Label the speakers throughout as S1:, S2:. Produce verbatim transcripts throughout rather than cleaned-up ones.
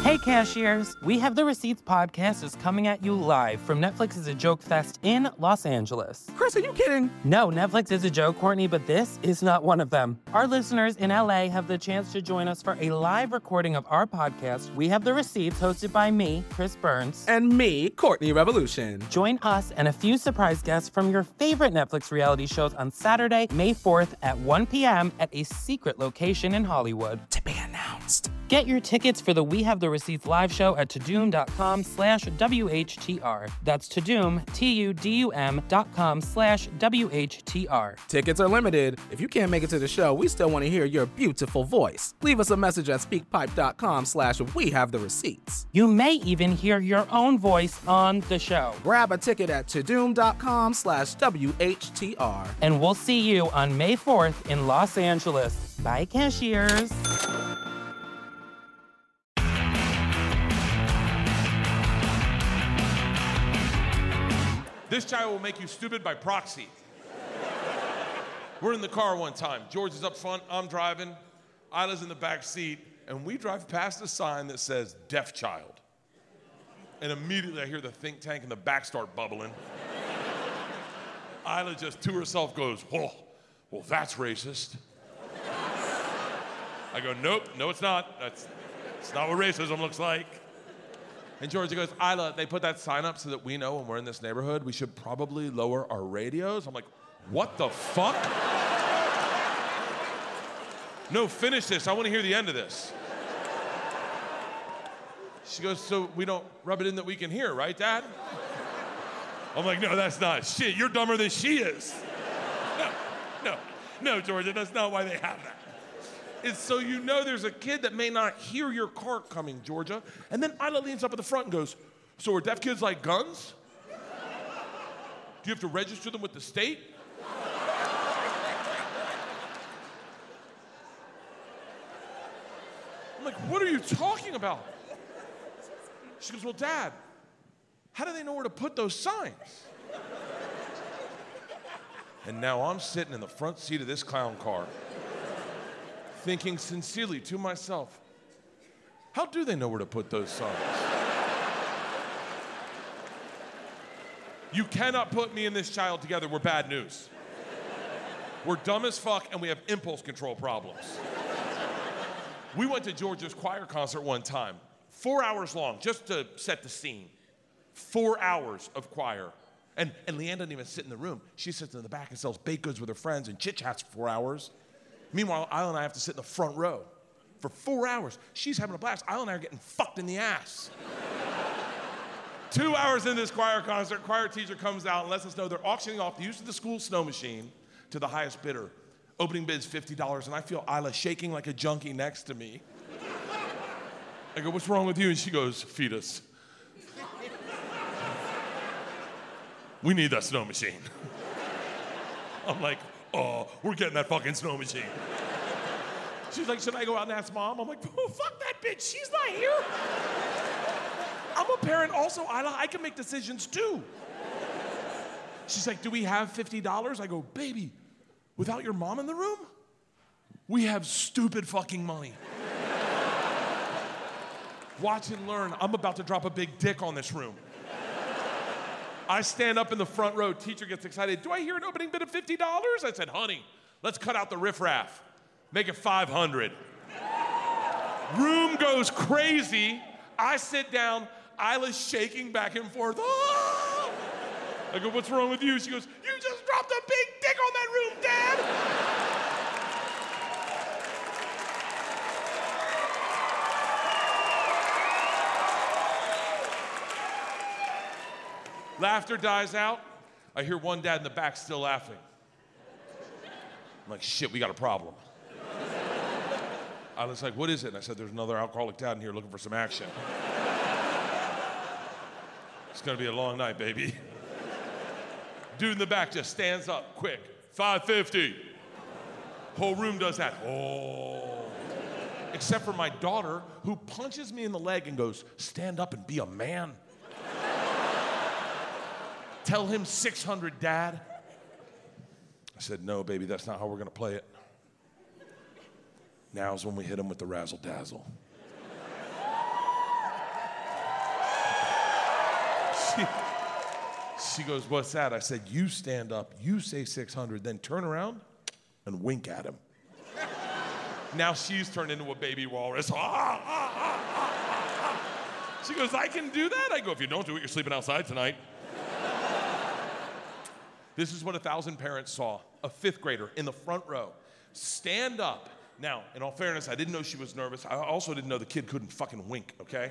S1: Hey cashiers, We Have the Receipts podcast is coming at you live from Netflix is a Joke Fest in Los Angeles.
S2: Chris, are you kidding?
S1: No, Netflix is a joke, Courtney, but this is not one of them. Our listeners in L A have the chance to join us for a live recording of our podcast, We Have the Receipts, hosted by me, Chris Burns.
S2: And me, Courtney Revolution.
S1: Join us and a few surprise guests from your favorite Netflix reality shows on Saturday, May fourth at one p.m. at a secret location in Hollywood.
S2: To be announced.
S1: Get your tickets for the We Have the Receipts live show at Tudum.com slash WHTR. That's Tudum, T U D U M dot com slash W H T R.
S2: Tickets are limited. If you can't make it to the show, we still want to hear your beautiful voice. Leave us a message at speakpipe.com slash We Have the Receipts.
S1: You may even hear your own voice on the show.
S2: Grab a ticket at Tudum.com slash WHTR.
S1: And we'll see you on May fourth in Los Angeles. Bye, cashiers.
S3: This child will make you stupid by proxy. We're in the car one time. George is up front, I'm driving, Isla's in the back seat, and we drive past a sign that says deaf child. And immediately I hear the think tank in the back start bubbling. Isla just to herself goes, "Whoa, well that's racist." I go, "Nope, no it's not. That's, that's not what racism looks like." And Georgia goes, "Isla, they put that sign up so that we know when we're in this neighborhood, we should probably lower our radios." I'm like, what the fuck? No, finish this. I want to hear the end of this. She goes, "So we don't rub it in that we can hear, right, Dad?" I'm like, "No, that's not. Shit, you're dumber than she is." No, no, no, Georgia, that's not why they have that. It's so you know there's a kid that may not hear your car coming, Georgia. And then Isla leans up at the front and goes, "So are deaf kids like guns? Do you have to register them with the state?" I'm like, "What are you talking about?" She goes, "Well, Dad, how do they know where to put those signs?" And now I'm sitting in the front seat of this clown car, thinking sincerely to myself, how do they know where to put those signs? You cannot put me and this child together. We're bad news. We're dumb as fuck and we have impulse control problems. We went to Georgia's choir concert one time, four hours long, just to set the scene. Four hours of choir. And, and Leanne doesn't even sit in the room. She sits in the back and sells baked goods with her friends and chit-chats for four hours. Meanwhile, Isla and I have to sit in the front row for four hours. She's having a blast. Isla and I are getting fucked in the ass. Two hours in this choir concert, choir teacher comes out and lets us know they're auctioning off the use of the school snow machine to the highest bidder. Opening bid is fifty dollars, and I feel Isla shaking like a junkie next to me. I go, "What's wrong with you?" And she goes, "Fetus. We need that snow machine." I'm like, "Oh, we're getting that fucking snow machine." She's like, "Should I go out and ask Mom?" I'm like, "Oh, fuck that bitch. She's not here." I'm a parent also, Isla. I can make decisions too. She's like, "Do we have fifty dollars? I go, "Baby, without your mom in the room, we have stupid fucking money." Watch and learn. I'm about to drop a big dick on this room. I stand up in the front row. Teacher gets excited. "Do I hear an opening bid of fifty dollars? I said, "Honey, let's cut out the riffraff. Make it five hundred dollars. Room goes crazy. I sit down. Isla's shaking back and forth. "Ah!" I go, "What's wrong with you?" She goes, "You just dropped a big dick on that room, Dad." Laughter dies out. I hear one dad in the back still laughing. I'm like, "Shit, we got a problem." I was like, "What is it?" And I said, "There's another alcoholic dad in here looking for some action." It's gonna be a long night, baby. Dude in the back just stands up, quick. five fifty. Whole room does that. Oh. Except for my daughter, who punches me in the leg and goes, "Stand up and be a man." Tell him six hundred, Dad. I said, "No, baby, that's not how we're gonna play it. Now's when we hit him with the razzle dazzle." she, she goes, what's that? I said, you stand up, you say six hundred, then turn around and wink at him. Now she's turned into a baby walrus. Ah, ah, ah, ah, ah. She goes, I can do that? I go, if you don't do it, you're sleeping outside tonight. This is what a thousand parents saw. A fifth grader in the front row. Stand up. Now, in all fairness, I didn't know she was nervous. I also didn't know the kid couldn't fucking wink, okay?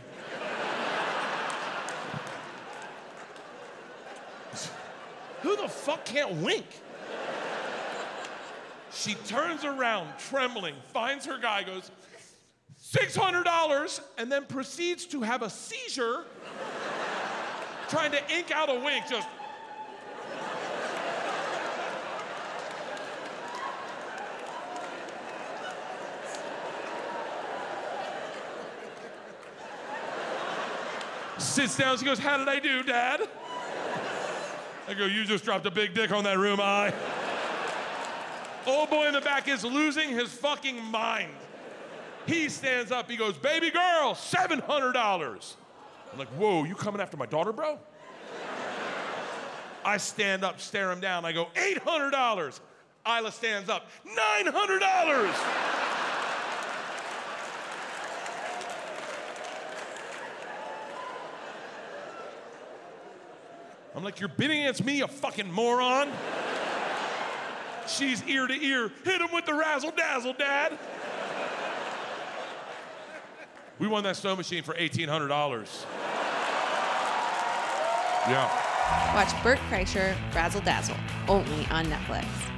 S3: Who the fuck can't wink? She turns around, trembling, finds her guy, goes, six hundred dollars, and then proceeds to have a seizure, trying to ink out a wink, just. Sits down, she goes, how did I do, Dad? I go, you just dropped a big dick on that room eye. Old boy in the back is losing his fucking mind. He stands up, he goes, baby girl, seven hundred dollars. I'm like, whoa, you coming after my daughter, bro? I stand up, stare him down, I go, eight hundred dollars. Isla stands up, nine hundred dollars. I'm like, you're bidding against me, you fucking moron. She's ear to ear. Hit him with the razzle dazzle, Dad. We won that snow machine for eighteen hundred dollars. Yeah.
S4: Watch Bert Kreischer, Razzle Dazzle, only on Netflix.